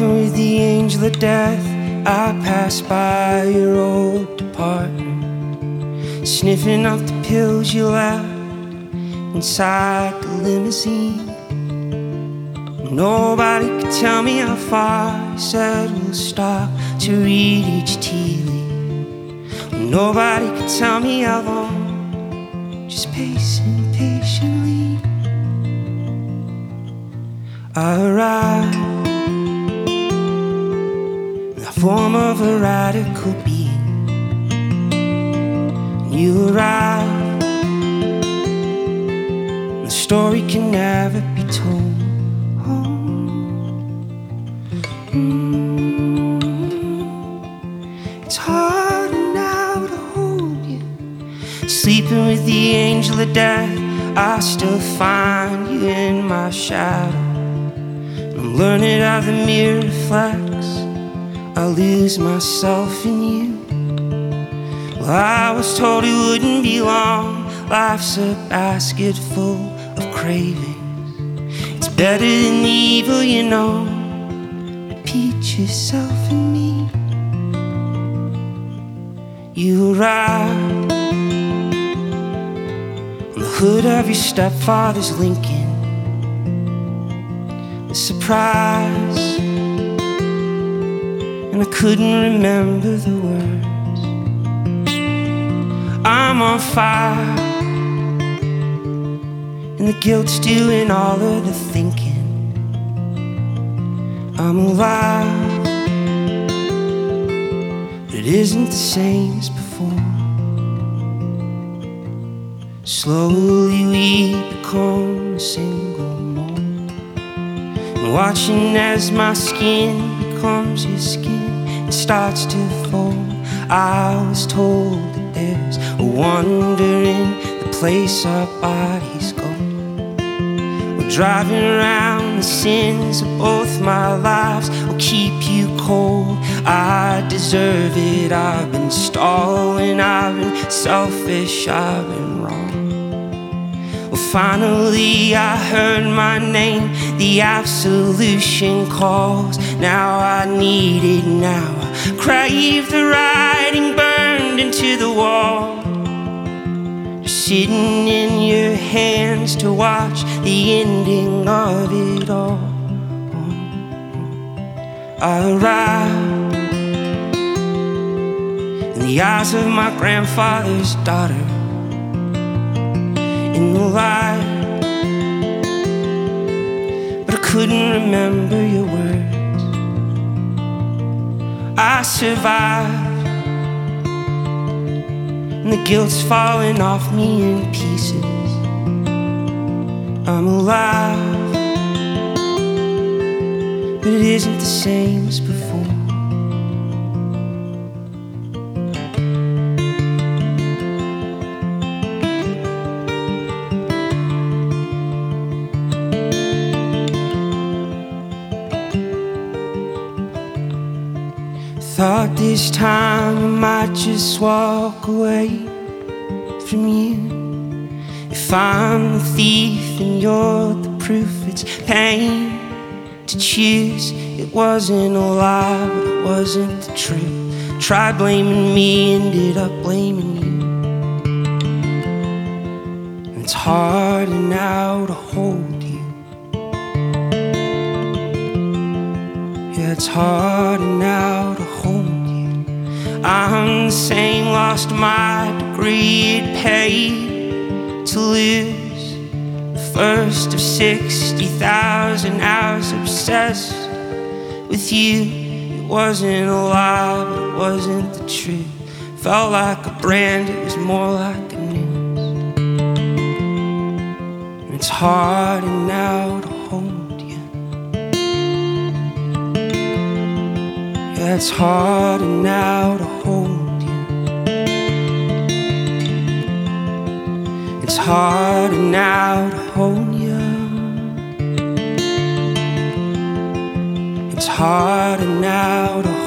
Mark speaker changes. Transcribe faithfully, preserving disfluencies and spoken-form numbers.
Speaker 1: Sleeping with the angel of death, I pass by your old apartment, sniffing up the pills you left inside the limousine. Nobody could tell me how far you said we'll stop to read each tea leaf. Nobody could tell me how long, just pacing patiently. I arrived in the form of a radical being, and you arrived, and the story can never be told. It's harder now to hold you. Sleeping with the angel of death, I still find you in my shadow. I'm learning how the mirror reflects, I lose myself in you. Well, I was told it wouldn't be long, life's a basket full of cravings. It's better than the evil you know, repeat yourself in me. You arrived on the hood of your stepfather's Lincoln, the surprise, and I couldn't remember the words. I'm on fire, and the guilt's doing all of the thinking. I'm alive, but it isn't the same as before. Slowly we become a single mold, and watching as my skin becomes your skin and starts to fold. I was told that there's a wonder in the place our bodies go. Driving around, the sins of both my lives will keep you cold. I deserve it, I've been stalling, I've been selfish, I've been wrong. Well, finally I heard my name, the absolution calls. Now I need it, now I crave the writing burned into the wall. Sitting in your hands to watch the ending of it all. I arrived in the eyes of my grandfather's daughter, in the light, but I couldn't remember your words. I survived, and the guilt's falling off me in pieces. I'm alive, but it isn't the same as before. Thought this time I might just walk away from you. If I'm the thief and you're the proof, it's pain to choose. It wasn't a lie, but it wasn't the truth. Tried blaming me, ended up blaming you. And it's harder now to hold you. Yeah, it's harder now to hold you. I'm the same, lost my degree, it paid to lose the first of sixty thousand hours obsessed with you. It wasn't a lie, but it wasn't the truth. Felt like a brand, it was more like a noose. And it's harder now to hold you. Yeah, it's harder now to hold you. It's harder now to hold you. It's harder now to